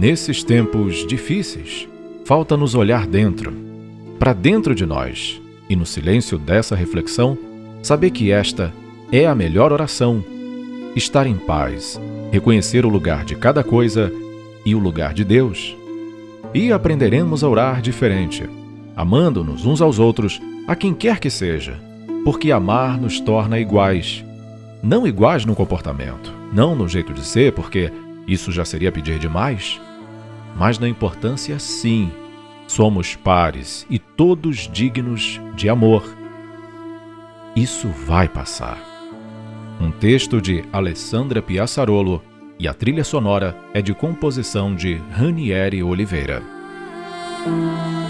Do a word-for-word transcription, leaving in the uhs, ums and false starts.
Nesses tempos difíceis, falta-nos olhar dentro, para dentro de nós, e no silêncio dessa reflexão, saber que esta é a melhor oração. Estar em paz, reconhecer o lugar de cada coisa e o lugar de Deus. E aprenderemos a orar diferente, amando-nos uns aos outros, a quem quer que seja, porque amar nos torna iguais. Não iguais no comportamento, não no jeito de ser, porque isso já seria pedir demais, mas na importância, sim. Somos pares e todos dignos de amor. Isso vai passar. Um texto de Alessandra Piazzarolo e a trilha sonora é de composição de Ranieri Oliveira.